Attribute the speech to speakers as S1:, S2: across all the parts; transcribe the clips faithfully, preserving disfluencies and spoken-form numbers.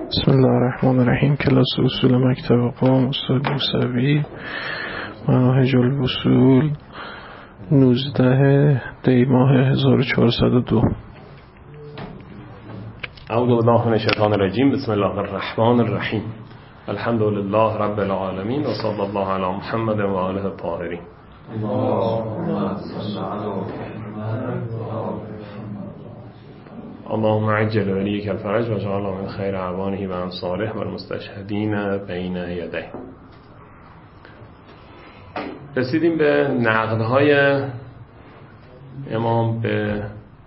S1: بسم الله الرحمن الرحیم. کلاس اصول مکتب قوم استاد موسوی، مناهج الوصول، نوزده دی ماه هزار و چهارصد و دو.
S2: اعوذ بالله من الشیطان الرجیم. بسم الله الرحمن الرحیم. الحمد لله رب العالمین و صلی الله علی محمد و آله الطاهرین. اللهم عجل ولیک الفرج و جعل من خیر اعوانه و انصاره و المستشهدین بین یدیه. رسیدیم به نقدهای امام به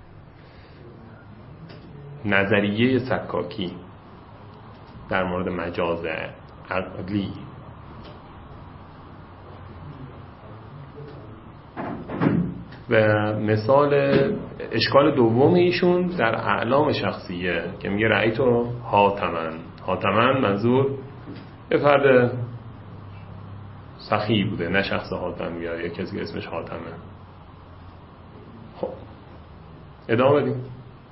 S2: نظریه سکاکی در مورد مجاز عقلی. و مثال اشکال دوم ایشون در اعلام شخصیه که میگه رأیتو حاتمن. حاتمن منظور یه فرد سخی بوده، نه شخص حاتم یا یه کسی که اسمش حاتمه. خب ادامه بدیم.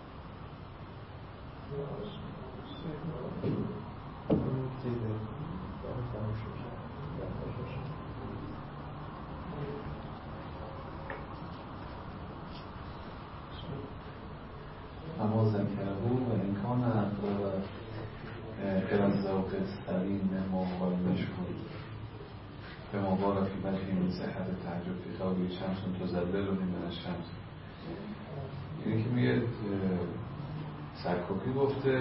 S3: نمازم کرده و امکان اقرار ارزاق سلیم مقابل مشهور به مبارا فی وجه این صحت تعجب فی خوابی شمس تزلل و من الشمس. یعنی که میگه سکاکی گفته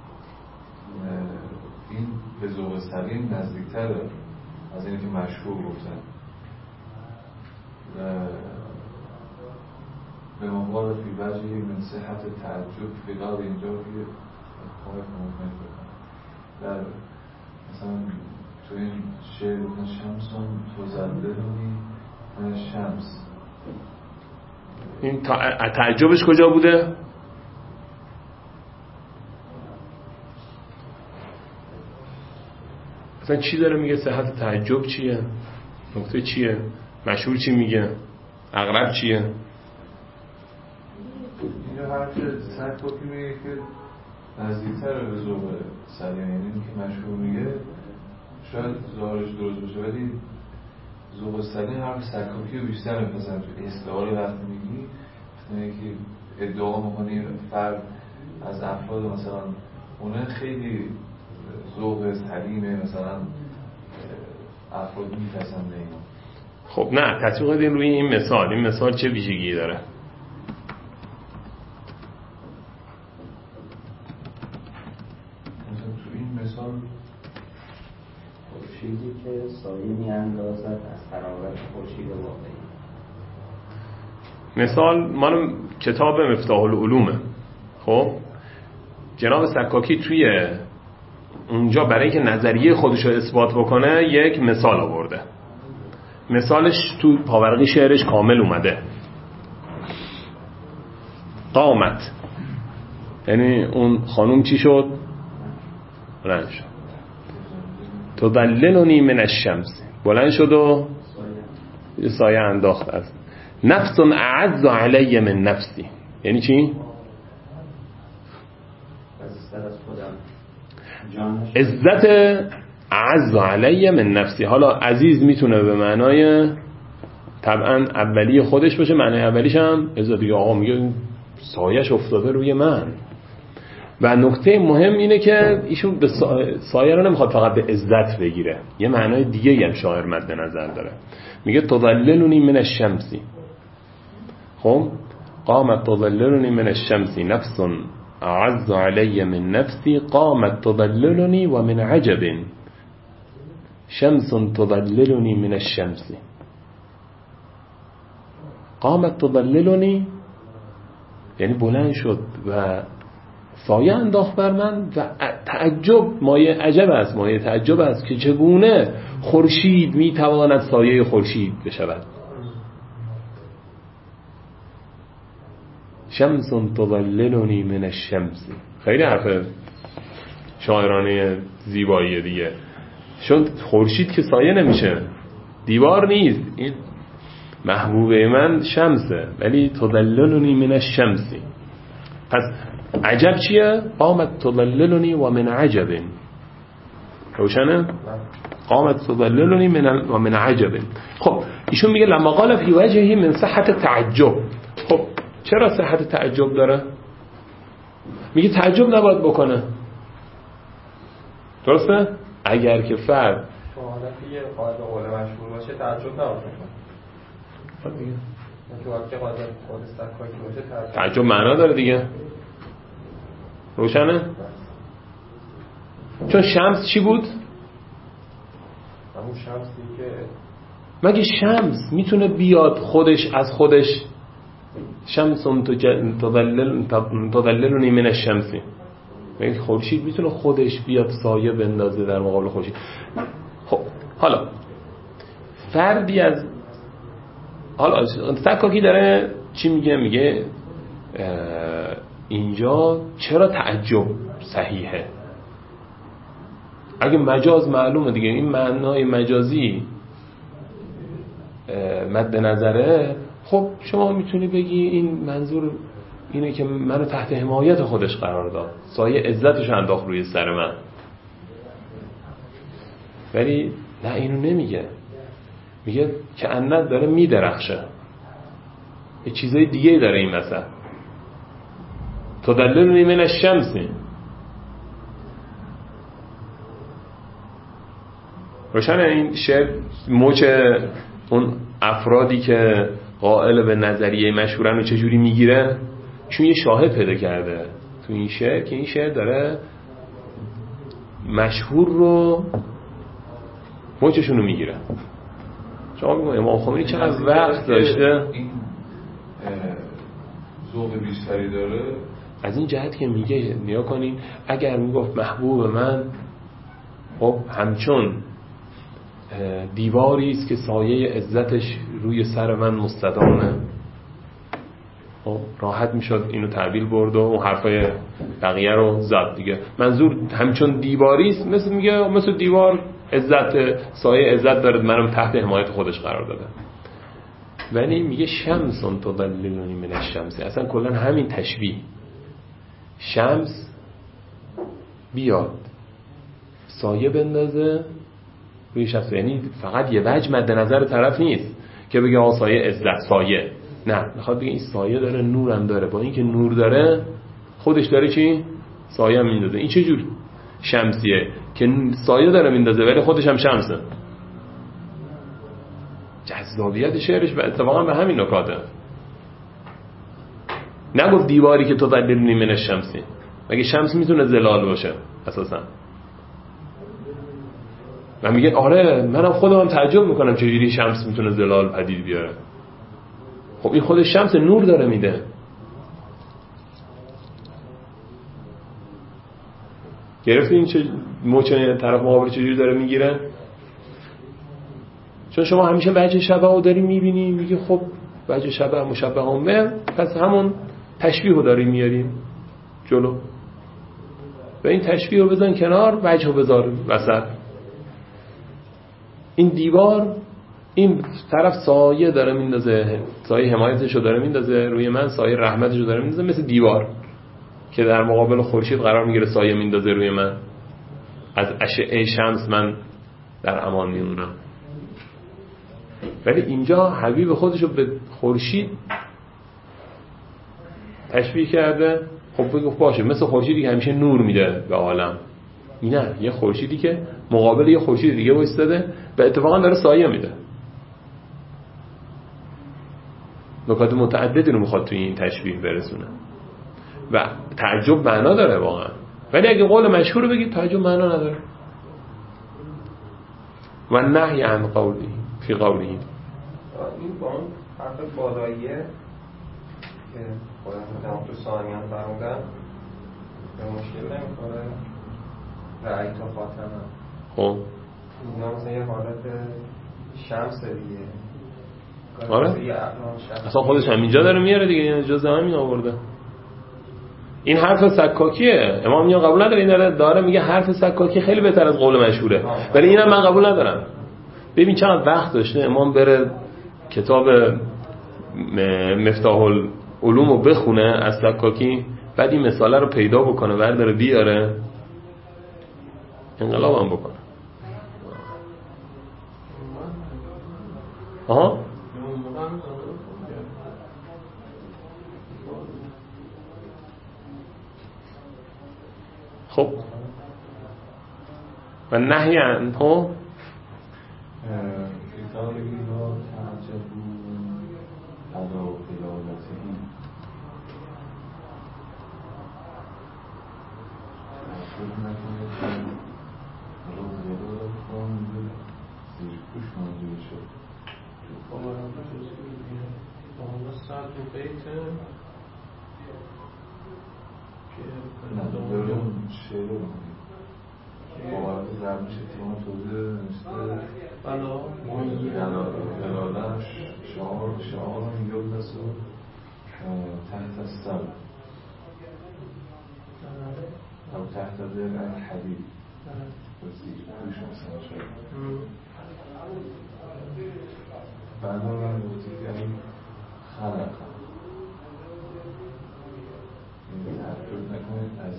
S3: این به ذوق سلیم نزدیکتر از اینی که مشهور گفتن و به مقابل فی وجه من صحت تعجب فیلاد اینجا که خواهد ممکن بکنم در مثلا تو این شعر بودن شمسون تزللونی من شمس.
S2: این تعجبش کجا بوده؟ مثلا چی داره میگه؟ صحت تعجب چیه؟ نکته چیه؟ مشهور چی میگه؟ اغرب چیه؟
S3: اینجا حرف سکاکی میگه که نزدیکتر به ذوق سلیم، یعنی این که مشهور میگه شاید ظاهرش درست باشه ولی ذوق سلیم حرف سکاکی رو بیشتر میپسند. تو استعاره وقتی میگی مثلا که ادعا میکنی فرد از افراد مثلا اونه خیلی ذوق سلیمه، مثلا افراد میپسنده اینو.
S2: خب نه، تطبیق بدین روی این مثال. این مثال چه ویژگی داره؟
S4: خورشیدی که سایه می‌اندازد از حرارت خورشید واقعی.
S2: مثال مال کتاب مفتاح العلومه. خب جناب سکاکی توی اونجا برای که نظریه خودش رو اثبات بکنه یک مثال آورده. مثالش تو پاورقی شعرش کامل اومده. قامت، یعنی اون خانوم چی شد؟ بلند شد. تضللنی من الشمس، بلند شد و سایه انداخت. از نفس اعز علی من نفسی، یعنی چی؟ عزت اعز علی من نفسی. حالا عزیز میتونه به معنای طبعا اولی خودش باشه، معنای اولیش هم عزت. دیگه آقا میگه سایه‌اش افتاده روی من. و نکته مهم اینه که ایشون به سایه رو نمیخواد فقط به عزت بگیره، یه معنای دیگه هم شاعر مد نظر داره. میگه تضللنی من الشمسی. خب قامت تضللنی من الشمسی نفس اعز علی من نفسی قامت تضللنی و من عجب شمس تضللنی من الشمسی. قامت تضللنی یعنی بلند شد و سایه انداخت بر من و تعجب، مایه عجب است، مایه تعجب است که چگونه خورشید میتواند سایه خورشید بشود. شمس تضللنی من الشمس. خیلی حرف شاعرانه زیباییه دیگه. چون خورشید که سایه نمیشه، دیوار نیست، این محبوب من شمسه، ولی تضللنی من الشمس. پس عجب چیه؟ قامت تضللنی و من عجب. روشنه؟ قامت تضللنی من و من عجب. خب ایشون میگه لما قال فی وجهی من صحت تعجب. خب چرا صحت تعجب داره؟ میگه تعجب نباید بکنه. درسته؟ اگر که فرد
S5: حالتی قاعده قول مشهور باشه تعجب نباید بکنه.
S2: دیگه
S5: تو وقتی قاعده قول سکاکی باشه
S2: تعجب معنا داره دیگه. روشنه؟ چون شمس چی بود؟
S5: همون شمسی که
S2: مگه شمس میتونه بیاد خودش از خودش شمس تضلل تضللنی من الشمس؟ مگه خورشید میتونه خودش بیاد سایه بندازه در مقابل خورشید؟ خب حالا فردی از حالا سکاکی داره چی میگه؟ میگه اینجا چرا تعجب صحیحه؟ اگه مجاز معلومه دیگه، این معنای مجازی مد نظره، خب شما میتونی بگی این منظور اینه که منو تحت حمایت خودش قرار داد، سایه عزتش انداخت روی سر من. ولی نه، اینو نمیگه. میگه که انت داره میدرخشه، یه چیزای دیگه داره این مثلا. تدللنی من الشمس. روشنه این شعر موچ اون افرادی که قائل به نظریه مشهورن رو چجوری میگیره؟ چون یه شاهد پیدا کرده تو این شعر که این شعر داره مشهور رو موچشون رو میگیره. شما میگم امام خمینی چقدر وقت داشته
S3: این ذوق بیشتری داره
S2: از این جهت که میگه نیا کنین اگر میگفت محبوب من خب همچون دیواری است که سایه عزتش روی سر من مستدامه، خب راحت میشد اینو تعبیل برد و اون حرفای بقیه رو زد دیگه. منظور همچون دیواری است، مثل میگه مثل دیوار عزت سایه عزت داره، منم تحت حمایت خودش قرار داده. ولی میگه شمس تضللنی من الشمس. اصلا کلا همین تشبیه شمس بیاد سایه بندازه روی شخص، یعنی فقط یه وجه مد نظر طرف نیست که بگه آقا سایه عزت سایه، نه، میخواد بگه این سایه داره نورم داره، با اینکه نور داره خودش داره چی؟ سایه هم میندازه. این چه جور شمسیه که سایه داره میندازه ولی خودش هم شمسه؟ جذابیت شعرش به اتفاقا به همین نکاته. نگفت دیواری که تضللنی من الشمس، مگه شمس میتونه ظلال باشه اساسا؟ و میگه آره منم خودم هم تعجب میکنم چجوری شمس میتونه ظلال پدید بیاره. خب این خود شمس نور داره میده. گرفتی این چه موچه طرف مقابل چجوری داره میگیره؟ چون شما همیشه وجه شبه رو داری میبینی، میگی خب وجه شبه مشبه همه، پس همون تشبیه رو داری میاریم جلو و این تشبیه رو بزن کنار، وجه رو بذار وسط. این دیوار این طرف سایه داره میندازه، سایه حمایتش رو داره میندازه روی من، سایه رحمتش رو داره میندازه، مثل دیوار که در مقابل خورشید قرار میگیره سایه میندازه روی من، از اشعه شمس من در امان میمونم. ولی اینجا حبیب خودشو به خورشید تشبیه کرده. خب بگو باشه مثل خورشیدی که همیشه نور میده به عالم، نه، یه خورشیدی که مقابل یه خورشید دیگه وایستاده و اتفاقا داره سایه میده. نکات متعددی رو میخواد توی این تشبیه برسونه و تعجب معنا داره واقعا. ولی اگه قول مشهور رو بگید تعجب معنا نداره. و نهی عن قولی فی قولی،
S5: این با اون حرف بالاییه که خودم تو ثانیان فرمودن به مشکل نمیخوره رأی تا خاتمه.
S2: خب
S5: اینا مثلا یه حالت شمس دیگه.
S2: آره اصلا خودش هم اینجا داره میاره دیگه، این جزء همین آورده. این حرف سکاکیه، امام میگه قبول نداره، این داره, داره میگه حرف سکاکی خیلی بهتر از قول مشهوره، ولی اینم من قبول ندارم. ببین چقدر وقت داشته امام بره کتاب مفتاح العلوم رو بخونه از سکاکی، بعد این مثاله رو پیدا بکنه بعد بره بیاره انقلاب هم بکنه. آها خب و نهی عنه
S3: کتابی لا تعجبوا علی قلالته تعجب نکنید که حالا قلال کن زیر پوش منظور شد
S1: باورم جزئی دیگه بالا صد و بیته که
S3: نه دارم شعر رو باورد ضرب میشه تیمان توضیح نوشته
S1: بلا
S3: قلالش شعار شعار یلبس و تحت السر او تحت ذیل الحدید بسید دوش مثلا شد بعد آن بودید یعنی خلق این تعجب نکنید از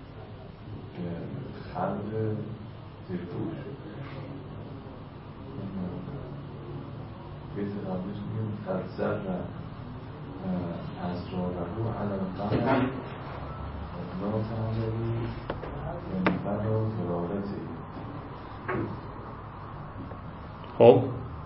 S3: خلق زیرپوش بیت قبلش میگیم قد زر اسراره علی القمر لا تعجبوا من بلا قلالته.
S2: خب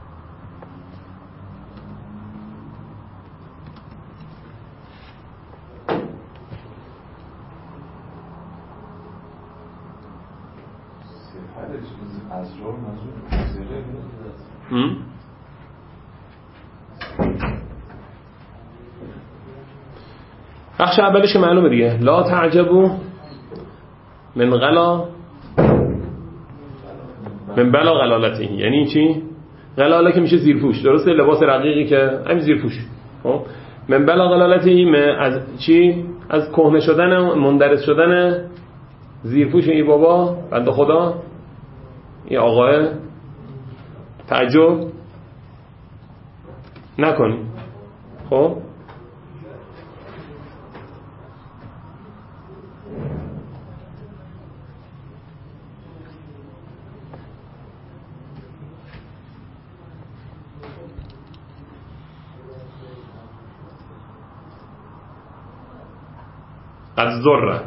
S3: اسرار منظور سره
S2: هم؟ بخش اولش که معلومه دیگه لا تعجبوا من غلا من بلا غلالته، یعنی چی؟ غلاله که میشه زیرپوش، درسته؟ لباس رقیقی که همین زیرپوش. خب من بلا غلالته از چی؟ از کهنه شدن مندرس شدن زیرپوش این بابا بنده خدا این آقای تعجب نکنی. خب از ذره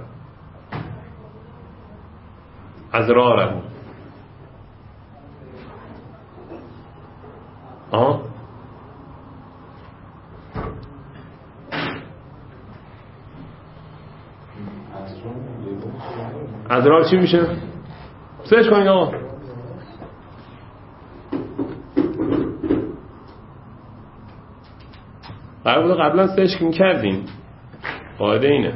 S2: از راره آها ادرار چی میشه؟ سرچ کنید آقا. قرار بوده قبلا سرچ میکردیم، قاعده اینه.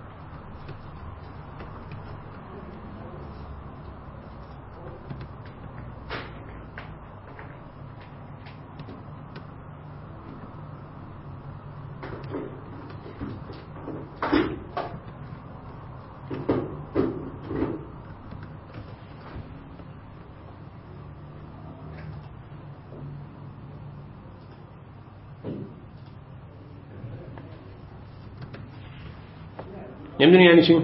S2: نمیدونی یعنی چی؟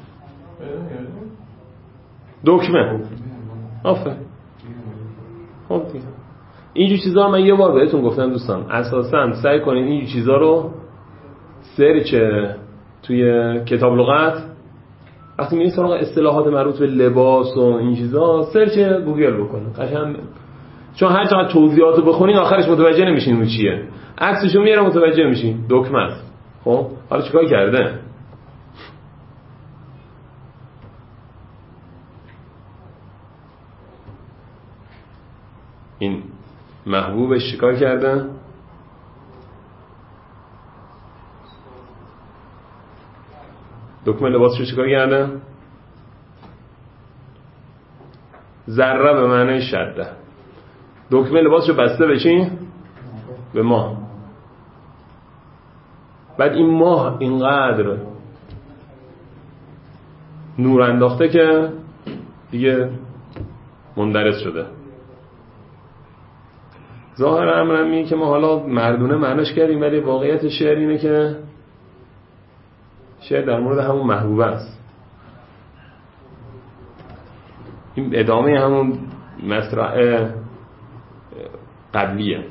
S2: دکمه. آفه. خب دیگه اینجور چیزا من یه بار بهتون گفتم دوستان، اساساً سعی کنید اینجور چیزا رو سرچ توی کتاب لغت وقتی میرید سراغ اصطلاحات مربوط به لباس و این چیزا سرچ گوگل بکنید قشنگ، چون هر چقدر توضیحاتو بخونین آخرش متوجه نمیشین اون چیه، عکسشو میاره متوجه میشین دکمه است. خب حالا چیکار کرده؟ این محبوبش چیکار کرده؟ دکمه لباسشو چیکار کرده؟ ذره به معنی شده. دکمه لباسشو بسته به چی؟ به ماه. بعد این ماه اینقدر نور انداخته که دیگه مندرس شده. ظاهر امر اینه که ما حالا مردونه معناش کردیم، ولی واقعیت شعر اینه که شعر در مورد همون محبوبه است. این ادامه همون مصرع قبلیه.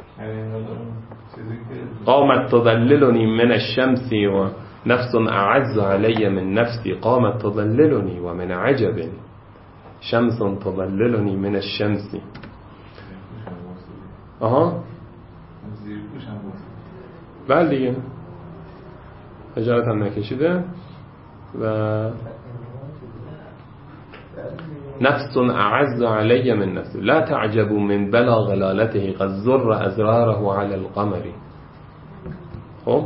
S2: قامت تضللني من الشمس و نفس اعز علی من نفسی، قامت تضللني و من عجب شمس تضللني من الشمس. آها بله دیگه اجارت هم نکشیده. و نفس اعز علی من نفسی لا تعجبوا من بلا غلالته قد زر ازراره على القمر. خب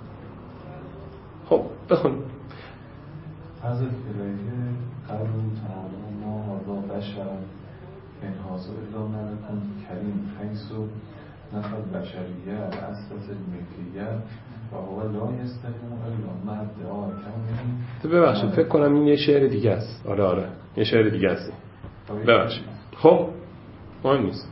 S2: خب بخون.
S3: از الهیه قلب تعالی ما و بشر انحاصر الا ملکون کریم حیث نخل بشریه الاساس الملکیه و هو لا یستقیم الا مع ادعاء کونه.
S2: تو ببخشید فکر کنم این یه شعر دیگه است. آره آره یه شعر دیگه است. ببخشید. خب مهم نیست.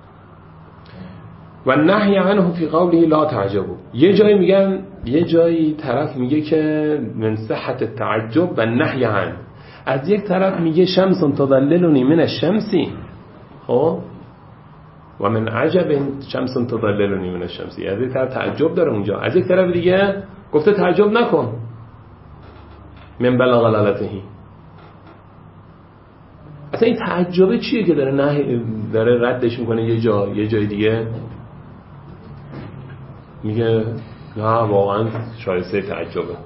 S2: و نهی عنه فی قوله لا تعجبوا. یه جایی میگن، یه جایی طرف میگه که من صحت التعجب و نهی عنه، از یک طرف میگه شمس تضللنی من الشمسی، خب و من عجب شمس تضللنی من الشمسی، از یک طرف تعجب داره اونجا، از یک طرف دیگه گفته تعجب نکن من بلا غلالتهی. اصلا این تعجبه چیه که داره نه داره ردش میکنه یه جا یه جای دیگه میگه نه واقعا شایسته تعجبه.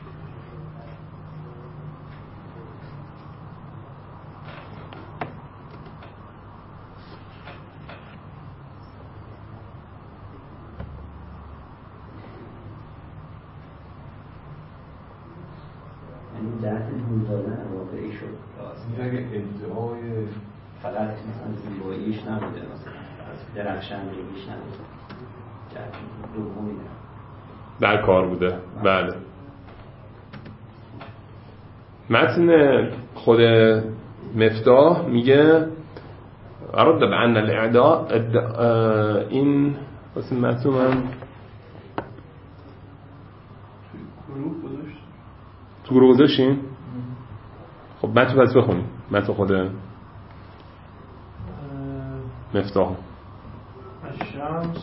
S4: این جهت نون دادن واقعی شد.
S3: اگه ادعای
S4: فقط مثلا زیباییش نبوده، مثلا درخشندگیش نبوده، جهت دومی
S2: در کار بوده. بله. متن خود مفتاح میگه ارد بان الاعداء این واسه متن من تو گروه گذاشتین؟ خب متن پس بخونیم متن خود مفتاح.
S1: الشمس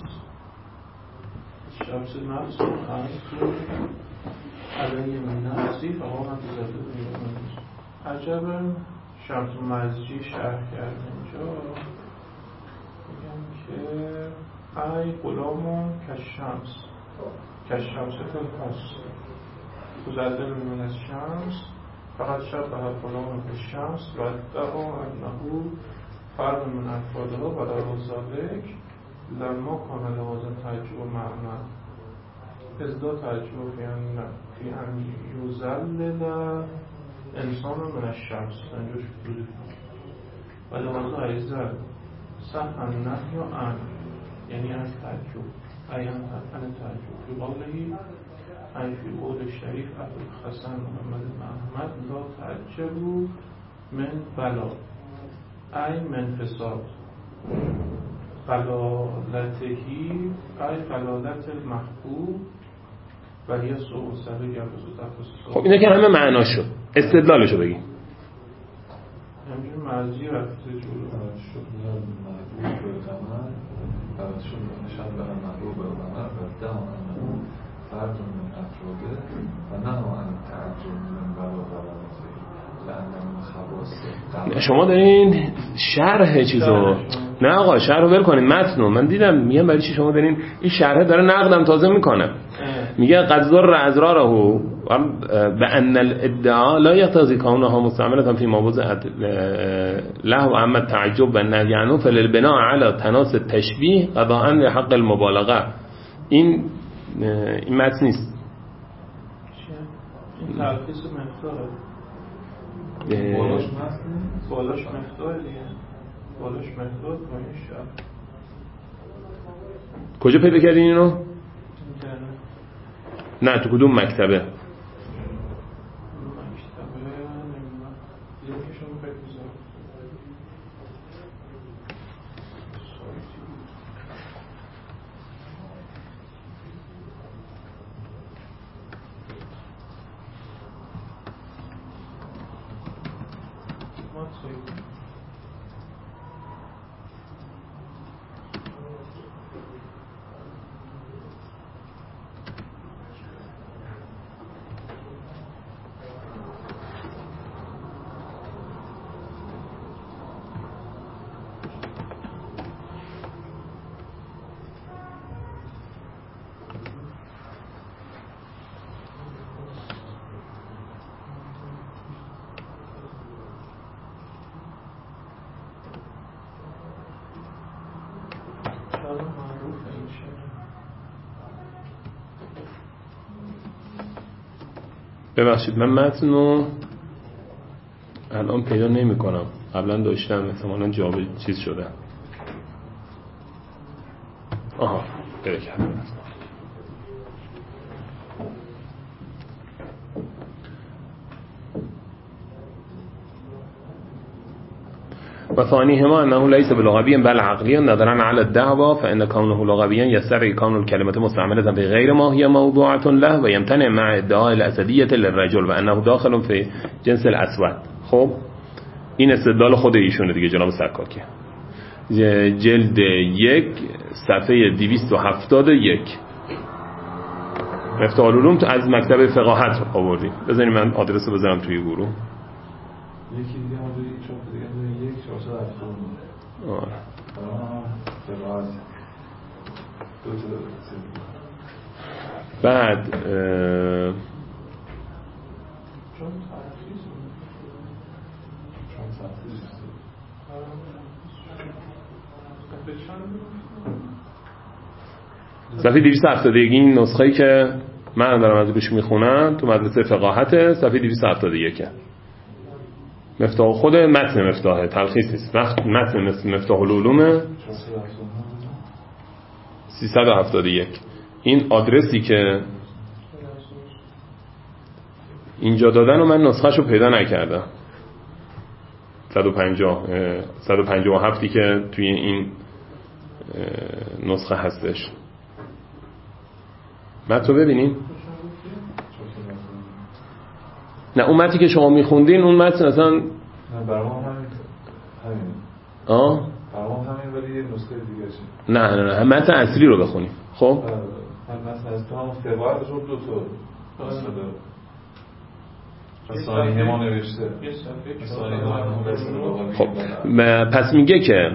S1: الشمس نفس الأنس علی من نفسی فقامت زده عجبا شمس مزجی شرح کرد اینجا میگم که ای غلامون کشمس کشمس تلخص تزلل من الشمس فقط شبه غلام کشمس و ادعا انه فرد من افرادها و در ذالک لما کان لازم تعجب معنا ازدا تعجب فی ان فی ان یزلل انسان من الشمس انجوش بودی و لازم ایزد صح النهی عن یعنی از تعجب ایان عن تعجب فی قوله ای فی قول الشریف ابو الحسن محمد بن احمد لا تعجبوا من بلا ای من فساد غلالتهی ای غلالت المحبوب و هی سوء سر یبز و تفسد.
S2: خب اینه که همه معناشو استدلالشو بگیم.
S1: همچون مرزی رفته جلو
S3: شد محبوب به قمر و شد نشد به محبوب به قمر و دم انه فرد من افراده و نه ان تعجب من بلا غلالتهی لأن من خواص.
S2: شما دارین شرح چیزو نه آقا شرح رو ول کنین متنو من دیدم میگم برای چی شما دارین این شرح داره نقدم تازه میکنه میگه قد ذر ازراره به ان الادعاء لا یقتضی کونها مستعملة فی موضع له و اما التعجب و النهی عنه فللبناء علی تناس التشبیه قضاء لحق المبالغه. این این متن نیست.
S1: این تلخیص مفتاحه
S3: بالاش متن
S1: بالاش مفتاحه دیگه بالاش مفتاح با این شرح.
S2: کجا پیدا کردین اینو؟ نه تو کدوم مکتبه؟
S1: مکتبه نمیدونم یکیشون فکر بزن
S2: ببخشید من متن رو الان پیدا نمی کنم، قبلا داشتم احتمالاً جواب چیز شده. آها پیدا کردم. و ثانیهما انه ليس بلغوی بل عقلی نظرا على الدعوى فان كونه لغويا يستدعي كون الكلمه مستعمله في غير ما هي موضوعه له ويمتنع مع ادعاء الاسديه للرجل وانه داخل في جنس الاسود. خب این استدلال خود ایشونه دیگه جناب سکاکی، جلد یک صفحه دویست و هفتاد و یک مفتاح العلوم از مکتب فقاهت آوردیم. بذارید من آدرس رو بذارم توی گروه.
S3: یکی دیگه هم دوی چون دیگه دوی یک چهارصد و هفتاد و نه. آره. آه دو تا
S2: بعد صفحه دویست و هفتاد و یک این نسخه‌ای که من دارم از روش میخونم تو مدرسه فقاهت صفحه دویست و هفتاد و یک مفتاح خود متن مفتاح تلخیص نیست، متن مفتاح العلوم سیصد و هفتاد و یک. این آدرسی که اینجا دادن و من نسخه‌شو پیدا نکردم. صد و پنجاه صد و پنجاه و هفت که توی این نسخه هستش. متن رو ببینین. نه اون متنی که شما میخوندین اون متن اصلا
S3: نه برام همین همین
S2: آه
S3: برام همین ولی یه نسخه دیگه شه.
S2: نه نه نه متن اصلی رو بخونیم. خب
S3: من مثلا از تو هم فقاهت رو دو تا اصلا ثانیه ما نوشته ثانیه ما.
S2: خب پس میگه که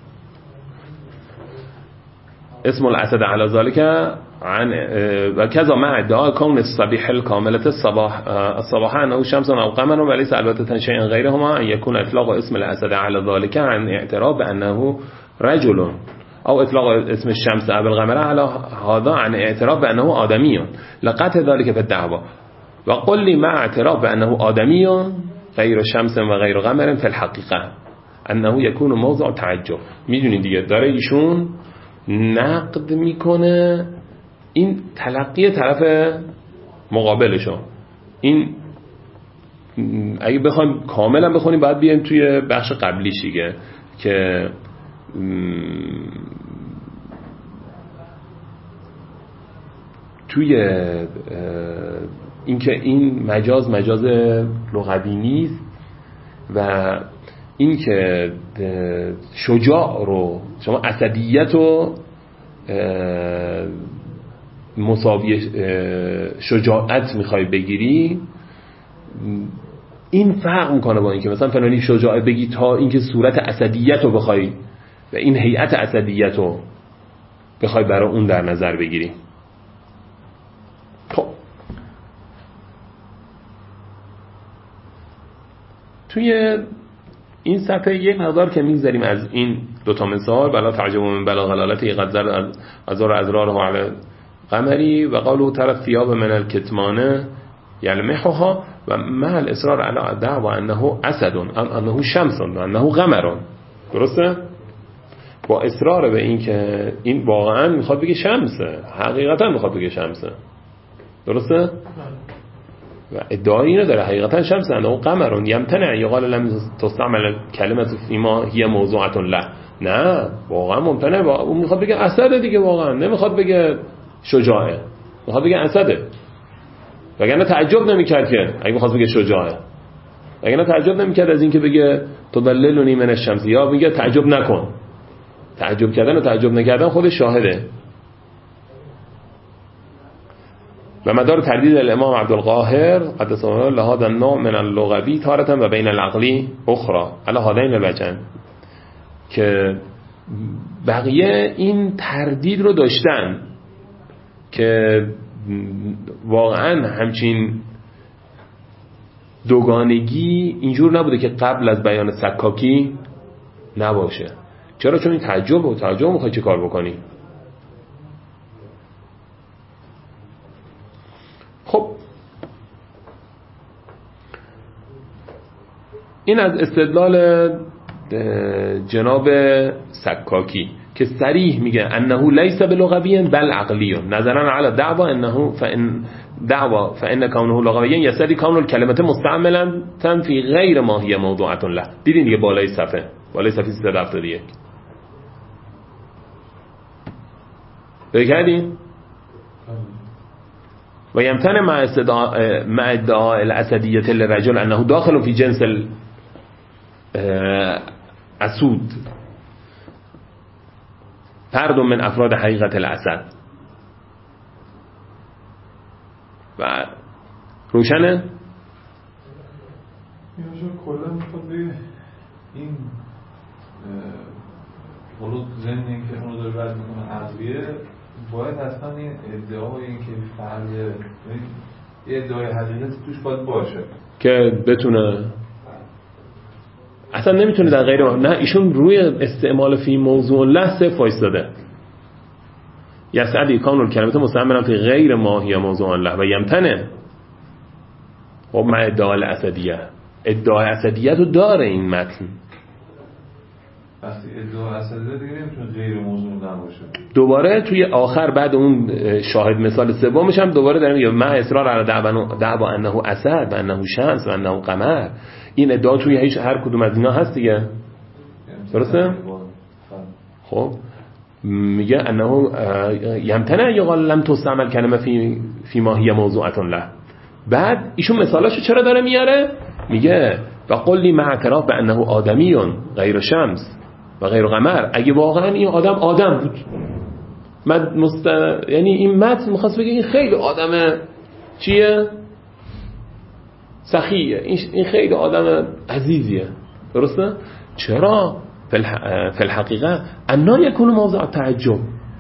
S2: اسم الاسد على ذلك عن وكذا مع ادعاء كون الصبيح الكاملة الصباح الصباح انه شمس او قمر وليس البتة شيء غيرهما ان يكون اطلاق اسم الاسد على ذلك عن اعتراف بانه رجل او اطلاق اسم الشمس او القمر على هذا عن اعتراف بانه آدمي لقطع ذلك في الدعوة وقل لي مع اعتراف بانه آدمي غير شمس و غير قمر في الحقيقة انه يكون موضع تعجب. میدونید دیگه داره ایشون نقد میکنه این تلقی طرف مقابلشو. این اگه بخوایم کاملا بخونیم باید بیایم توی بخش قبلیش دیگه که توی این که این مجاز مجاز لغوی نیست و این که شجاع رو شما اسدیت رو مساوی شجاعت میخوای بگیری، این فرق میکنه با اینکه مثلا فلانی شجاع بگی تا اینکه صورت اسدیت رو بخوای و این هیئت اسدیت رو بخوای برای اون در نظر بگیری. خب توی این صفحه یک مقدار که میگذاریم از این دوتا مثال بلا تعجب من بلا غلالت قدر از ازار ازراره علی قمری و قالو طرف ثیاب من الکتمانه یلمحها و مع الاصرار علی دعوى انه اسد انه شمس انه قمر. درسته؟ با اصرار به این که این واقعا میخواد بگه شمسه، حقیقتا میخواد بگه شمسه. درسته؟ و ادعای اینو داره حقیقتا شمس انه قمر یمتنع یقال لم تستعمل کلمه فیما هی موضوعه له. نه واقعا ممتنع، اون میخواد بگه اسد دیگه، واقعا نمیخواد بگه شجاعه، میخواد بگه اسده. وگرنه تعجب نمیکرد که اگه میخواد بگه شجاعه. اگه نه تعجب نمی‌کرد از اینکه بگه تضللنی من الشمس، یا میگه تعجب نکن. تعجب کردن و تعجب نکردن خودش شاهده. و مدار تردید الامام عبدالقاهر قدس الله لهذا النوع من اللغوی تارة و بین العقلی اخرى علی هذین الوجهین، که بقیه این تردید رو داشتن که واقعا همچین دوگانگی اینجور نبوده که قبل از بیان سکاکی نباشه. چرا؟ چون این تعجب و تعجب میخوای چه کار بکنی؟ خب این از استدلال جناب سکاکی که صریح میگه انه لیس بلغوی بل عقلی، نظرا علی دعوا انه فان دعوا فان کونه لغوی یسری کون الکلمه مستعملا فی غیر ما هی موضوعه له. دیدین دیگه بالای صفحه، بالای صفحه سیصد و هفتاد و یک بگردین. و یمتنع مع استدعاء مع ادعاء الاسدیه للرجل انه داخل فی جنس الاسود فرد من افراد حقیقت الاسد. و روشنه؟
S3: این کلا میخواد بگه این حالا ضمن که اونو داره رد میکنه عقلیه، باید اصلا این ادعای این که فرد یه ادعای حقیقت توش باید باشه
S2: که بتونه، اصلا نمیتونه در غیر ما. نه، ایشون روی استعمال فی موضوع لحظه فایستاده. یسعدی کانون کلمت مستعملا فی غیر ماهی موضوع له و یمتنه. خب مع ادعای اسدیه، ادعای اسدیه رو داره این متن.
S3: وقتی ادعای اسدیه دیگه نمیتونه غیر موضوع نباشه.
S2: دوباره توی آخر بعد اون شاهد مثال سومش هم دوباره داریم میگه مع اصرار علی دعوا انه اسد و انه شمس و انه قمر. این ادعا توی هیچ هر کدوم از اینا هست دیگه، درسته؟ خب میگه انه یمتنع یقال لم تستعمل کلمه فی فی ما هی موضوعه له. بعد ایشون مثالاشو چرا داره میاره؟ میگه و قلی مع اعتراف بانه آدمی غیر شمس و غیر قمر. اگه واقعا این آدم آدم بود، من مست... یعنی این متن میخواست بگه این خیلی آدم چیه؟ سخیه، این خیلی آدم عزیزیه، درسته؟ چرا؟ فی الحقیقه انا یکون موضوع تعجب.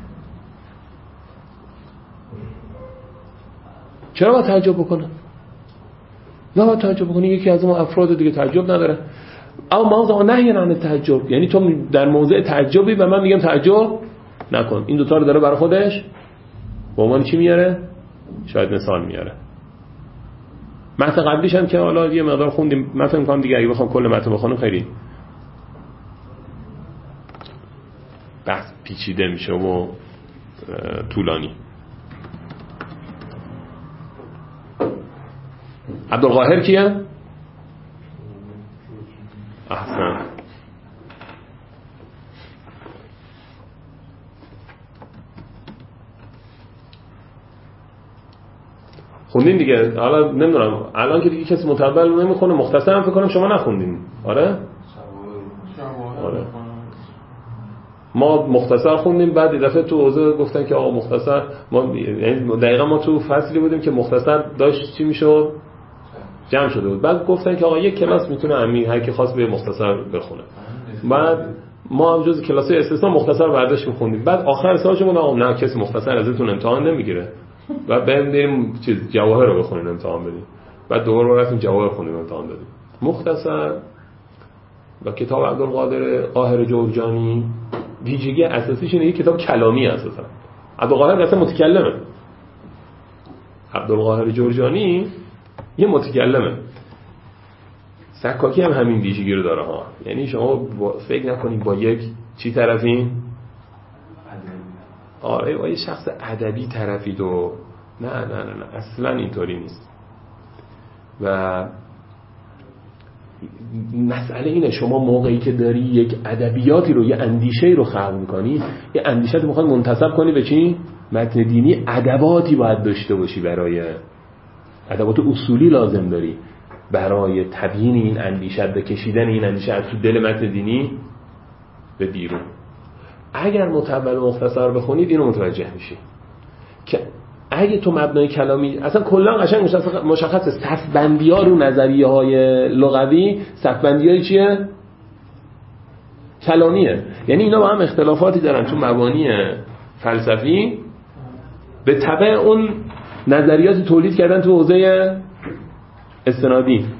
S2: چرا باید تعجب بکنه؟ نه باید تعجب بکنه، یکی از اون افراد دیگه تعجب نداره. او موضوع نهی عن تعجب، یعنی تو در موضع تعجبی و من میگم تعجب نکن. این دوتا رو داره برای خودش به عنوان چی میاره؟ شاید مثال میاره. متن قبلیش هم که حالا یه مقدار خوندیم، من فکر می‌کنم دیگه اگه بخوام کل متن بخونم خیلی بحث پیچیده میشه و طولانی. عبدالقاهر کیه؟ احسن. خوندین دیگه؟ حالا نمیدونم الان که دیگه کسی متول نمیخونه، مختصر هم فکر کنم شما نخوندین. آره؟ آره. ما مختصر خوندیم، بعد دفعه تو حوزه گفتن که آقا مختصر، ما یعنی دقیقا ما تو فصلی بودیم که مختصر داشت چی میشد؟ جمع شده بود. بعد گفتن که آقا یک کلاس میتونه همین هر کی خواست به مختصر بخونه. بعد ما هم جز کلاسای استثنا مختصر برداشت می‌خوندیم. بعد آخر سالشون آقا نه کسی مختصر ازتون امتحان نمیگیره. بعد بریم بریم چیز جواهر رو بخونیم امتحان بدیم. بعد دوباره رفتیم جواهر خوندیم امتحان دادیم. مختصر و کتاب عبدالقادر قاهر جرجانی ویژگی اساسیش اینه، کتاب کلامی اساسا. عبدالقاهر اصلا متکلمه. عبدالقاهر جرجانی یه متکلمه. سکاکی هم همین ویژگی رو داره ها. یعنی شما فکر نکنید با یک چی طرفین؟ آره با یه شخص ادبی طرفید و نه نه نه نه اصلا اینطوری نیست. و مسئله اینه شما موقعی که داری یک ادبیاتی رو، یه اندیشه‌ای رو خلق می‌کنی، یه اندیشه‌ای می‌خواد منتسب کنی به چی؟ متن دینی. ادباتی باید داشته باشی، برای ادبات اصولی لازم داری. برای تبیین این اندیشه و کشیدن این اندیشه از تو دل متن دینی به بیرون. اگر متول مختصر بخونید اینو متوجه میشید که اگه تو مبنای کلامی اصلا کلا قشنگ مشخصه صف‌بندی‌ها رو نظریه‌های لغوی، صف‌بندی‌های چیه؟ کلامیه. یعنی اینا با هم اختلافاتی دارن تو مبانی فلسفی، به تبع اون نظریات تولید کردن تو حوزه استنادی.
S1: مغنی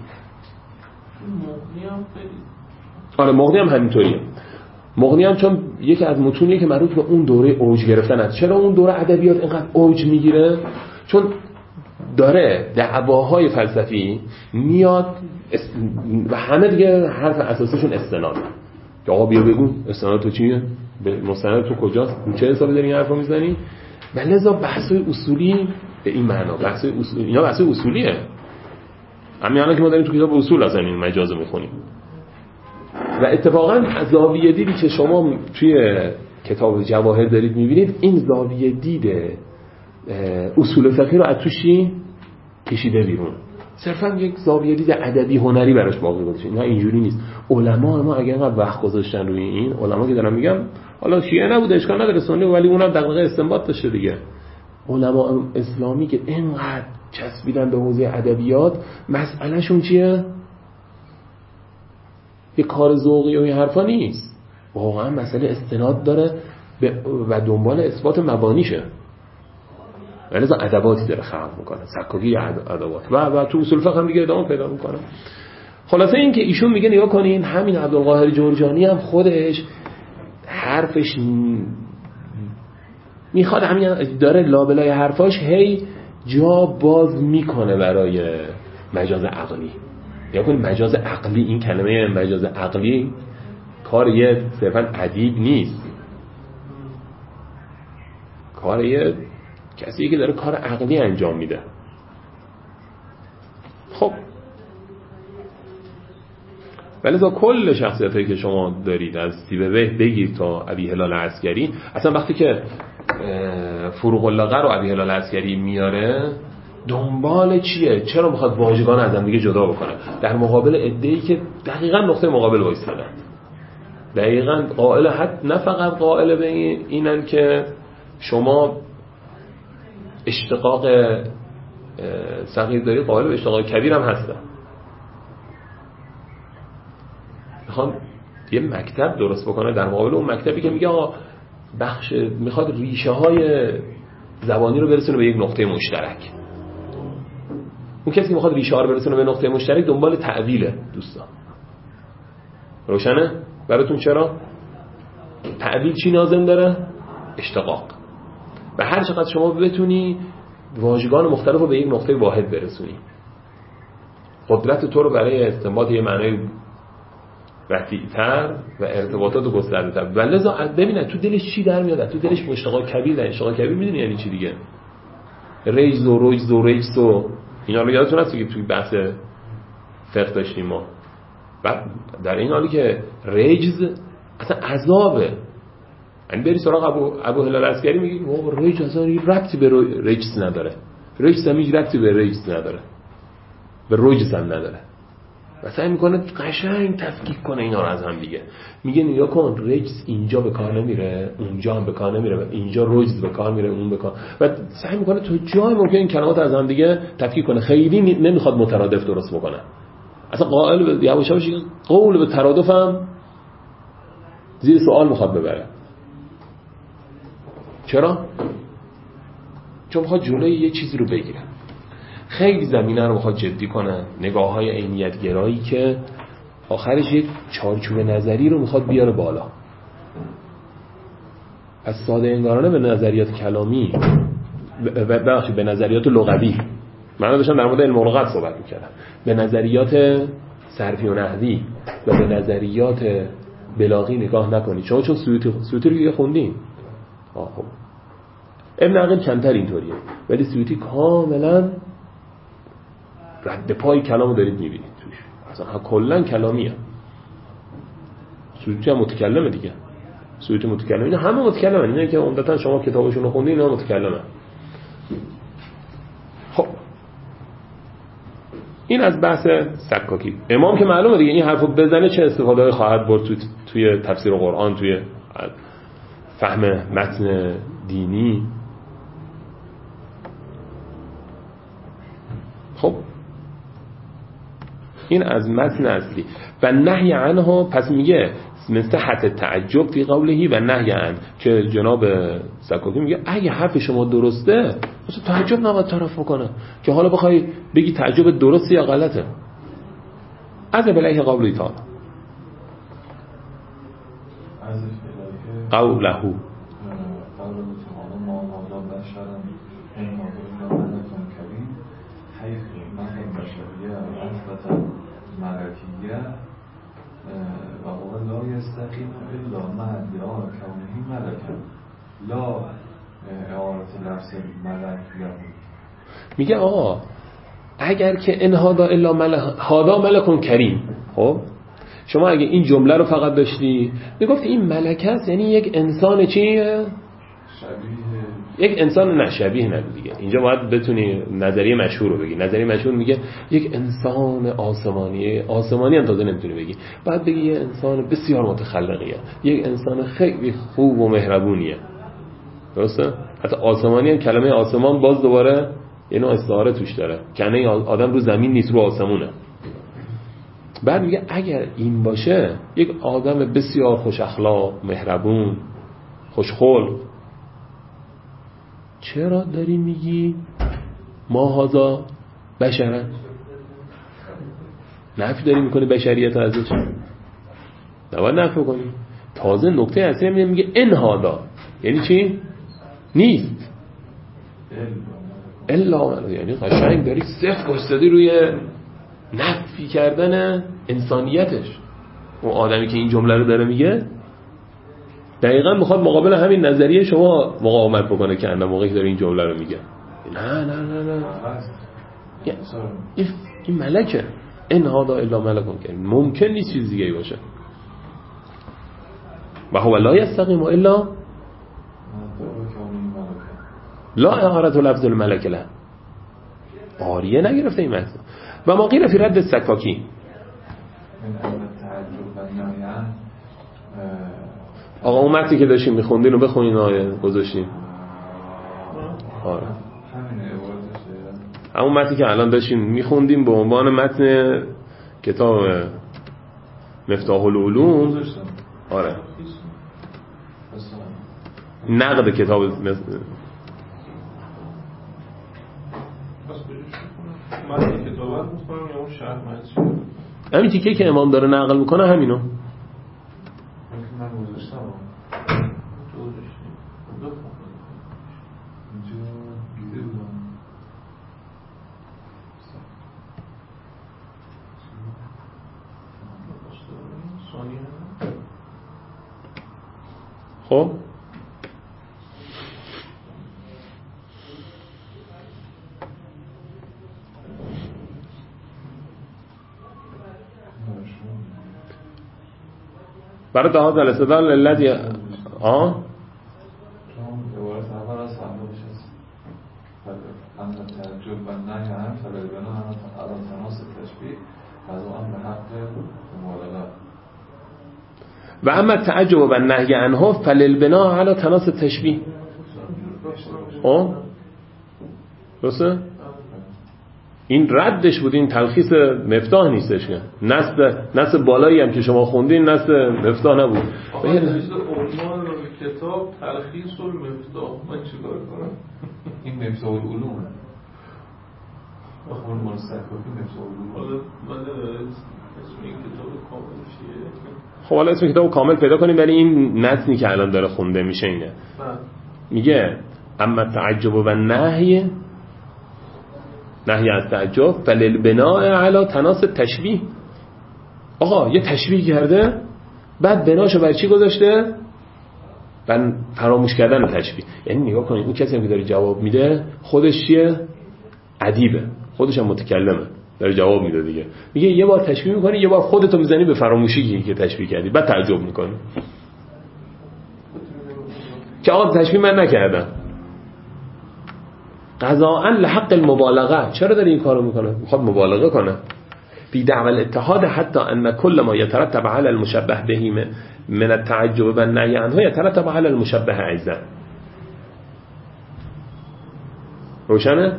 S1: هم خیلی
S2: آره مغنی هم همینطوریه. مغنی هم چون یکی از متونیه که مربوط به اون دوره اوج گرفتن است. چرا اون دوره ادبیات اینقدر اوج میگیره؟ چون داره دعواهای فلسفی میاد و همه دیگه حرف اساسیشون استناد. که آقا بیا بگو استناد تو چیه؟ مستند تو کجاست؟ رو چه حسابی داری این حرفو میزنی؟ و لذا بحث‌های اصولی به این معنا، بحث‌های اصولی، اینا بحث‌های اصولیه. همینا که ما داریم تو کتاب اصول اصلا این مجازو میخونیم. و اتفاقا زاویه دیدی که شما توی کتاب جواهر دارید میبینید، این زاویه دید اصول فقهی رو از توشی کشیده بیرون. صرفا یک زاویه دید ادبی هنری براش باقی گذاشته. اینا اینجوری نیست. علما ما اگه انقدر وقت گذاشتن روی این، علما که دارم میگم حالا شیعه نبوده اشکال نداره، سنی، ولی اونم دغدغه استنباط داشته دیگه. علما اسلامی که اینقدر چسبیدن به حوزه ادبیات، مسئله شون چیه؟ یه کار ذوقی و این حرفا نیست، واقعا مسئله استناد داره و دنبال اثبات مبانیشه. ولی از ادباتی داره خلق میکنه، سکاکی ادبات و و تو اصول فقه هم دیگه ادامه پیدا میکنه. خلاصه این که ایشون میگه نگاه کنین همین عبدالقاهر جرجانی هم خودش حرفش میخواد همین داره لابلای حرفاش هی جا باز میکنه برای مجاز عقلی. یا کنید مجاز عقلی، این کلمه مجاز عقلی کار یه صرفا ادیب نیست، کار یه کسی که داره کار عقلی انجام میده. خب ولی از کل شخصیتایی که شما دارید از سیبویه بگیر تا ابی هلال عسکری، اصلا وقتی که فروغ اللقه رو ابی هلال عسکری میاره دنبال چیه؟ چرا میخواد واژگان از هم دیگه جدا بکنه؟ در مقابل عده‌ای که دقیقاً نقطه مقابل وایسادن، دقیقاً قائل، حتی نه فقط قائل به این اینن که شما اشتقاق صغیر داری، قائل به اشتقاق کبیر هم هستن. میخوام یه مکتب درست بکنه در مقابل اون مکتبی که میگه آقا بخش میخواد ریشه های زبانی رو برسونه به یک نقطه مشترک. اون کسی که میخواد ریشه ها رو برسونه به نقطه مشترک دنبال تعویله. دوستان روشنه براتون؟ چرا تعویل چی لازم داره؟ اشتقاق. و هر چقدر شما بتونی واژگان مختلف رو به یک نقطه واحد برسونی، قدرت تو رو برای استنباط یه معنای وسیع‌تر و ارتباطات گسترده‌تر. و لذا ببینید تو دلش چی در میاد، تو دلش اشتقاق کبیر در اشتقاق کبیر میدونی یعنی چی دیگه؟ ریج و روج و ریج و اینا رو یادتون هست که توی بحث فقه داشتیم ما. و در این حالی که ریجز اصلا عذابه، یعنی بری سراغ ابو ابو هلال عسکری میگی اوه ریج اصلا ربطی به ریجز نداره، ریجز هم هیچ ربطی به ریجز نداره، به روجز هم نداره. و سعی میکنه قشنگ تفکیک کنه اینا رو از هم دیگه. میگه نیا کن ریجز اینجا به کار نمیره، اونجا هم به کار نمیره، و اینجا روجز به کار میره، اون به کار، و سعی میکنه تو جای ممکن این کلمات از هم دیگه تفکیک کنه. خیلی نمیخواد مترادف درست بکنه، اصلا قائل به یواش یواش قول به ترادف هم زیر سوال میخواد ببره. چرا؟ چون میخواد جلوی یه چیزی رو بگیره. خیلی زمینه رو میخواد جدی کنه، نگاه های عینیت گرایی که آخرش یک چارچوب نظری رو میخواد بیاره بالا. پس ساده انگارانه به نظریات کلامی ببخشید به نظریات لغوی، من داشتم در مورد علم لغت صحبت میکردم، به نظریات صرفی و نحوی و به نظریات بلاغی نگاه نکنید. شما چون سیوطی سیوطی رو خوندین، آه خب ابن عقیل کمتر اینطوریه، ولی سیوطی کاملا رد پای کلامو دارید میبینید توش، اصلا کلا کلامیه. سیوطی هم متکلمه دیگه، سیوطی متکلمه، اینا همه متکلمن، اینا که عمدتاً شما کتابشون رو خوندین اینا متکلمن. خب این از بحث سکاکی. امام که معلومه دیگه این حرفو بزنه چه استفاده خواهد برد توی, توی تفسیر قرآن، توی فهم متن دینی. خب این از متن اصلی. و نهی عنها، پس میگه مثل حت تعجب فی قوله و نهی عن، که جناب سکاکی میگه اگه حرف شما درسته مثلا تعجب نباید طرف بکنه که حالا بخوای بگی تعجب درسته یا غلطه. از بلیه قوله تعالی قوله
S3: قول تعالی ما هذا بشر ان هذا ملک کریم حیث مثل بشریه اثبت ملکیه و هو لا یستقیم الا مع ادعاء کونه ملکا لا اعارة لفظ ملک له.
S2: میگه آقا اگر که ان هذا الا ملک هذا ملک کریم، خب شما اگه این جمله رو فقط داشتی میگفتی این ملک است یعنی یک انسان چیه؟
S3: شبیه
S2: یک انسان نه شبیه نه دیگه. اینجا باید بتونی نظریه مشهور رو بگی. نظریه مشهور میگه یک انسان آسمانی، آسمانی هم تازه نمیتونی بگی، باید بگی یه انسان بسیار متخلقیه، یک انسان خیلی خوب و مهربونیه. درسته؟ حتی آسمانی هم کلمه آسمان باز دوباره یه نوع استعاره توش داره، کنه آدم رو زمین نیست، رو آسمونه. بعد میگه اگر این باشه یک آدم بسیار خوش اخلاق، مهربون، خوشخلق، چرا داری میگی ما هذا بشرن؟ نفی داری میکنی بشریت ازش، نباید نفی کنی. تازه نکته اصلی میگه ان هذا یعنی چی؟ نیست الا، یعنی قشنگ داری صفر گستردی روی نفی کردن انسانیتش. اون آدمی که این جمله رو داره میگه دقیقا میخواد مقابل همین نظریه شما مقاومت بکنه که اندام موقعی که داره این جمله رو میگه نه نه نه نه این ملکه، این هذا الا ملکون کریم، ممکن نیست چیز دیگه ای باشه. و هو لا یستقیم الا لا اعارة لفظ الملک له، آریه نگرفته این متن. و ما قیل فی رد سکاکی، آقا اون متنی که داشتیم میخوندین رو بخونین آیه گذاشتیم. آره همون متنی که الان داشتیم میخوندیم به عنوان متن کتاب مفتاح العلوم. آره نقد کتاب مز...
S1: من کتابت میکنم یا اون شرح مجید
S2: همین تیکه که امام داره نقل میکنه همینو
S3: من گذاشتم
S2: خب برای دهات الاستدلال الذی آه
S3: عبارت اول از فهمش است اما تعجب و نهی عن فلالبنا على تناس تشبیه از آن به حق مبالغه
S2: و اما تعجب و نهی عنه فلالبنا على تناس تشبیه. آه درسته؟ این ردش بود، این تلخیص مفتاح نیستش که نصب نصب بالایی هم که شما خوندین نصب مفتاح نبود.
S1: آقا چیز عنوان کتاب تلخیص المفتاح، من چیکار کنم؟
S3: این مفتاح العلوم آخه عنوان سکاکی مفتاح العلوم.
S1: حالا من اسم این کتاب کامل چیه؟
S2: خب حالا اسم کتاب کامل پیدا کنیم، ولی این متنی که الان داره خونده میشه اینه. میگه اما تعجب و نهی نهی از تعجب فللبناء علی تناس تشبیه. آقا یه تشبیه کرده بعد بناشو بر چی گذاشته؟ بر فراموش کردن تشبیه. یعنی نگاه کنید اون کسی که داره جواب میده خودش چیه؟ ادیبه، خودش هم متکلمه، داره جواب میده دیگه. میگه یه بار تشبیه میکنی یه بار خودتو میزنی به فراموشی که تشبیه کردی، بعد تعجب میکنی که آقا تشبیه من نکردم. قضاء لحق المبالغه. چرا داره این کارو میکنه؟ میخواد مبالغه کنه. بی دعوى الاتحاد حتی ان كل ما يترتب على المشبه به من التعجب والنهي عنه يترتب على المشبه ايضا. روشنه؟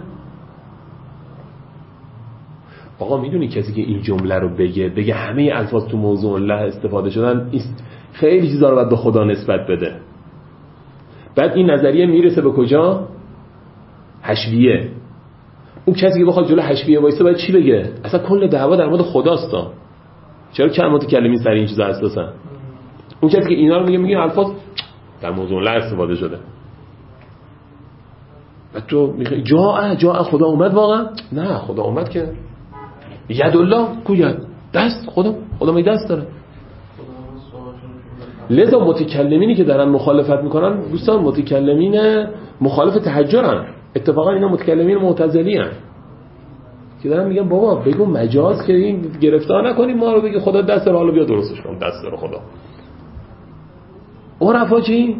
S2: آقا میدونی کسی که این جمله رو بگه بگه همه الفاظ تو موضوع الله استفاده شدن، خیلی چیزا رو باید به خدا نسبت بده. بعد این نظریه میرسه به کجا؟ حشویه. اون کسی که بخواد جلو حشویه وایسه باید چی بگه؟ اصلا کل دعوا در مورد خداست. چرا که متکلمین سر این چیزا اساسا؟ اون کسی که اینا رو میگه میگه الفاظ در موضوع الله استفاده شده. و تو میگی جا جا خدا اومد واقعا؟ نه خدا اومد که ید الله کو ید؟ دست خدا خدا می دست داره. لذا متکلمینی که دارن مخالفت میکنن دوستان متکلمین مخالف تحجرن. اتفاقا اینا متکلمین معتزلی هستن که دارن میگن بابا بگو مجاز که این گرفتار نکنیم ما رو، بگی خدا دست داره حالا بیا درستش کن دست داره خدا. عرفا چی؟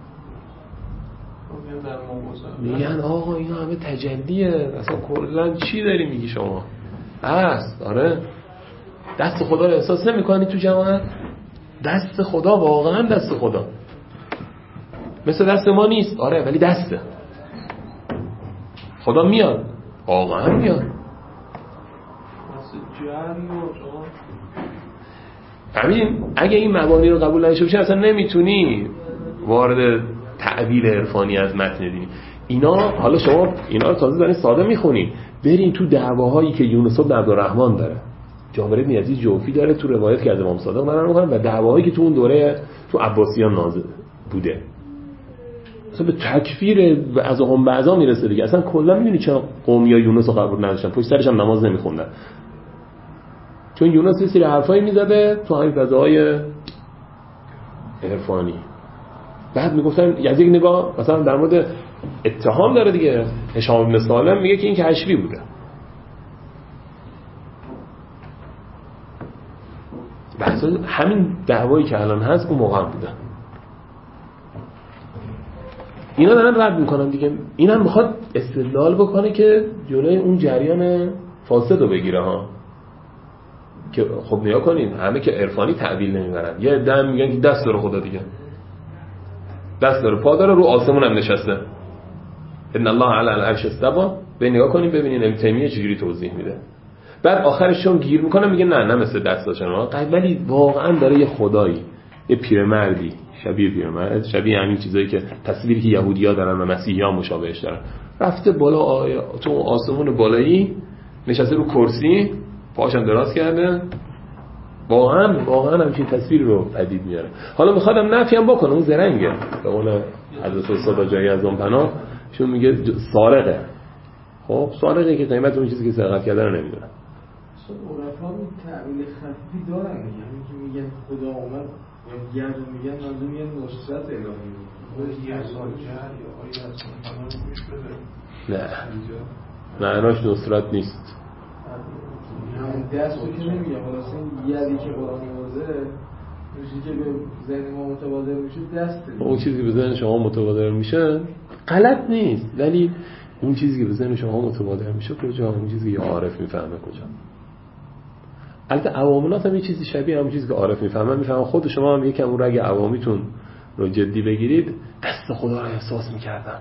S2: میگن آقا اینا همه تجلیه، اصلا کلا چی داری میگی شما؟ هست آره دست خدا رو احساس نمی‌کنی تو جماعت؟ دست خدا واقعا دست خدا مثل دست ما نیست. آره ولی دسته خدا میاد واقعا میاد. همین اگه این مبانی رو قبول نشه بشه اصلا نمیتونی وارد تعبیر عرفانی از متن دینی. اینا حالا شما اینا رو تازه دارین ساده میخونین، برین تو دعواهایی که یونس بن عبدالرحمن داره، جابر بن یزید جوفی داره تو روایت که از امام صادق نقل می‌کنن، و دعواهایی که تو اون دوره تو عباسیان نازل بوده اصلا به تکفیر از هم بعضا میرسه دیگه. اصلا کلا میدونی چرا قومیا یونس رو قبول نداشتن؟ پشت سرش هم نماز نمیخوندن، چون یونس یه سری حرفایی میزده تو همین فضاهای عرفانی. بعد میگفتن یزید نگاه مثلا در مورد اتهام داره دیگه، هشام بن سالم میگه که این که حشوی بوده. بحث همین دعوایی که الان هست اون موقع بوده. اینا دارن رد میکنن دیگه. این هم میخواد استدلال بکنه که جلوی اون جریان فاسد رو بگیره ها. که خب نیا کنین همه که عرفانی تعبیل نمیبرن، یه عده میگن که دست داره خدا دیگه، دست داره پا داره رو آسمون هم نشسته، ان الله علی العرش استوى. به نگاه کنیم ببینین ابن تیمیه چجوری توضیح میده. بعد آخرش چون گیر میکنه میگه نه نه مثل دست داشتن، ولی واقعا داره یه خدایی، یه پیرمردی شبیه پیرمرد، شبیه همین چیزایی که تصویری که یهودی‌ها دارن و مسیحی‌ها مشابهش دارن، رفته بالا آیا تو آسمون بالایی نشسته رو کرسی، پاهاشم دراز کرده، واقعا واقعا همین تصویر رو پدید میاره. حالا میخوادم نفی هم بکنه، اون زرنگه به قول حضرت استاد جایی از اون پناه چون میگه سارقه. خب سارقه که قیمت اون چیزی که سرقت کرده رو نمیدونه.
S1: عرفا تعبیر خفیفی دارن، یعنی که میگن خدا اومد یا گرد میگن منظور میگن نصرت الهی بود یه ساجر یا آیه از اون گوش بده.
S2: نه معناش نصرت نیست.
S1: همون دست رو که نمیگم، واسه یدی که قرآن آورده اون چیزی که به ذهن ما متبادر میشه دسته.
S2: اون چیزی که به ذهن شما متبادر میشه غلط نیست، ولی اون چیزی که به ذهن شما متبادر میشه کجا؟ اون چیزی که عارف میفهمه کجا؟ البته عوامات هم یه چیزی شبیه همون چیزی که عارف میفهمه میفهمه. خود شما هم یکم اون رو اگه عوامیتون رو جدی بگیرید دست خدا رو احساس میکردن،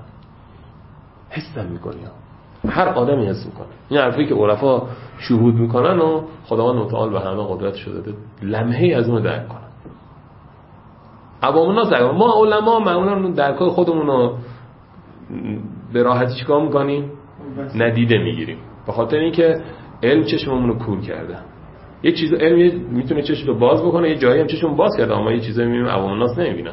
S2: حسم میکنی. هر آدمی حس میکنه. این حرفی که عرفا شهود میکنن و خداوند متعال به همه قدرت شده لمحه‌ای از اون درک کنن. عوام الناس درک. ما علما معمولا درکای خودمون رو به راحتی چیکار میکنیم؟ ندیده میگیریم، به خاطر اینکه علم چشممون رو کور کرده. یه چیز علم میتونه چشم رو باز بکنه، یه جایی هم چشم باز کرده، اما یه چیزایی میبینیم عوام الناس نمیبینن.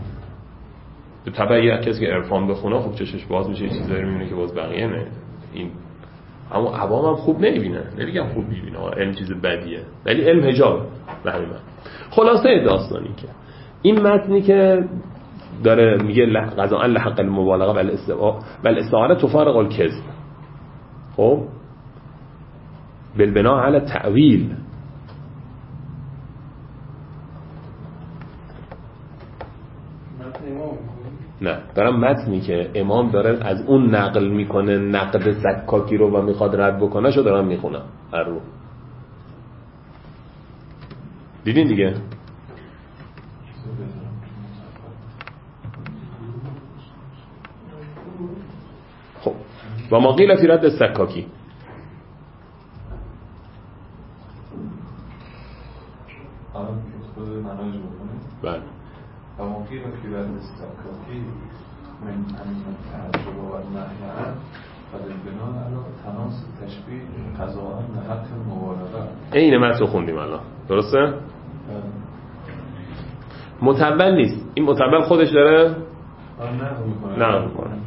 S2: به طبع کسی که عرفان بخونه خب چشمش باز میشه، یه چیزایی رو میبینه که باز بقیه نه. این اما عوام هم خوب نمیبینن، نمیگم خوب میبینه، علم چیز بدیه ولی علم حجاب به همین معنی. خلاصه داستانی که این متنی که داره میگه قضاء لحق المبالغه و الاستعاره و الاستعاره تفارق الكذب، خب بالبناء على التأويل.
S1: متن امام
S2: نه، دارم متنی که امام داره از اون نقل میکنه نقد سکاکی رو و میخواد رد بکنه شو دارم میخونم هر رو. دیدین دیگه؟ خب و ما قیل فی رد سکاکی،
S3: الان که خود مناج بکنه
S2: بله
S3: و ما قیل فی رد سکاکی من انزم تعجب و نحیان فلبنا علا تناس تشبیه قضاء نحق مبالغه.
S2: این متن خوندیم الان، درسته؟ متبل نیست، این متبل خودش داره
S3: نه
S2: نه میکنه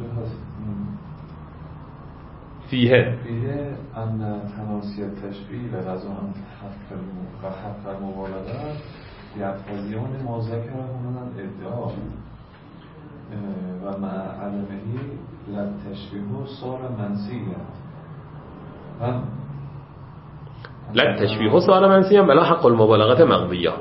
S2: فیه
S3: فیه ان تناسی تشبیه لغضا حق و حق المبالغه یقتضیان ما ذکر هنن ادعا و مع علمهی لتشبیه صار منسیه
S2: لتشبیه صار منسیه بلا حق المبالغه مقضیه.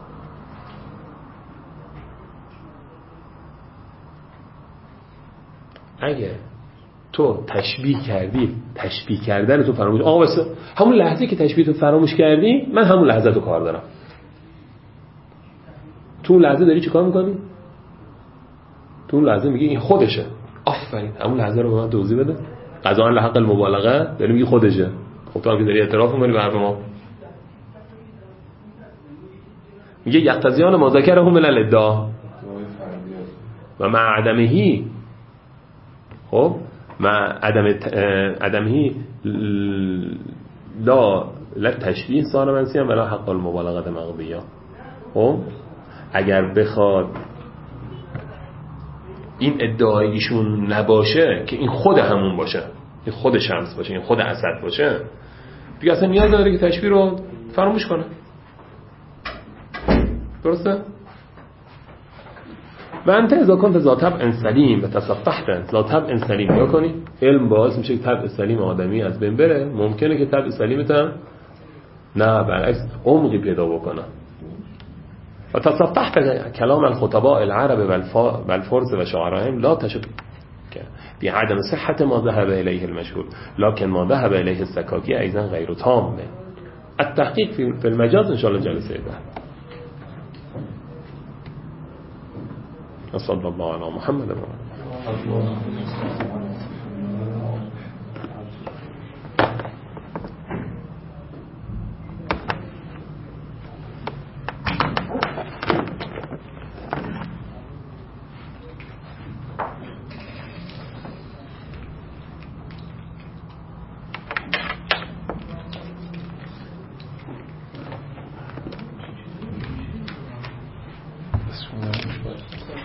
S2: اگه تو تشبیه کردی، تشبیه کردن تو فراموش، آقا بس همون لحظه که تشبیه تو فراموش کردی من همون لحظه تو کار دارم. تو اون لحظه داری چی کار میکنی؟ تو اون لحظه میگی این خودشه، آفرین همون لحظه رو به من توضیح بده. قضا لحق المبالغه داری میگی خودشه. خب تو هم که داری اعتراف میکنی به حرف ما، میگه یقتضیان ما ذکره من الادعا و مع عدمهی. خب مع عدم عدمهی لا لا تشبیه صار منسیه ولا حق المبالغه مقضیه. خب اگر بخواد این ادعایشون نباشه که این خود همون باشه، این خود شمس باشه، این خود اسد باشه، دیگه اصلا نیاز نداره که تشبیه رو فراموش کنه. درسته؟ و انت اذا كنت ذا طبع سلیم و تصفحت ذا طبع سلیم، یا کنی علم باعث میشه که طبع سلیم آدمی از بین بره، ممکنه که طبع سلیمت هم نه برعکس عمقی پیدا بکنه. و تصفحت کلام الخطباء العرب والفرس و شعرائهم لا تشك بعدم صحة ما ذهب إليه المشهور لكن ما ذهب إليه السكاكي أيضا غير تام. التحقيق في المجاز إن شاء الله جلسة بعد. صلى الله على محمد وعلى بسم الله.